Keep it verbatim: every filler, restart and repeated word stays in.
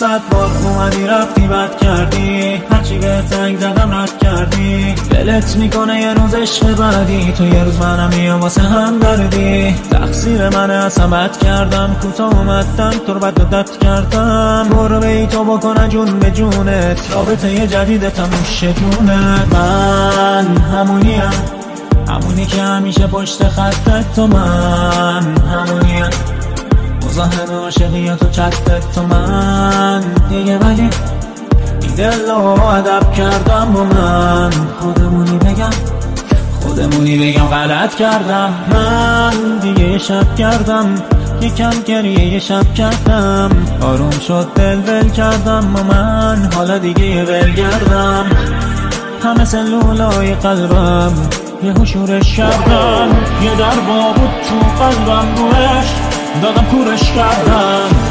صد بار اومدی رفتی بد کردی، هرچی به تنگ زدم رد کردی. دلت میکنه یه روز عشق بعدی، تو یه روز منم میام واسه هم دردی. تقصیر منه اصلا بد کردم، کوتاه اومدم تو رو بد دد کردم. برو بی تو بکنه جون به جونت، رابطه یه جدید تموش جونت. من همونیم، همونی که همیشه پشت خطت، تو من همونیم، مزاحم عاشقیت و چتت، تو من دیگه. ولی این دل رو ادب کردم و من خودمونی بگم خودمونی بگم غلط کردم. من دیگه یه شب کردم، یکم گریه یه شب کردم. آروم شد دل ول کردم و من حالا دیگه یه ول گردم. همه سلولای قلبم یه هشورش کردم، یه در با بود تو قلبم روش دادم کورش کردم.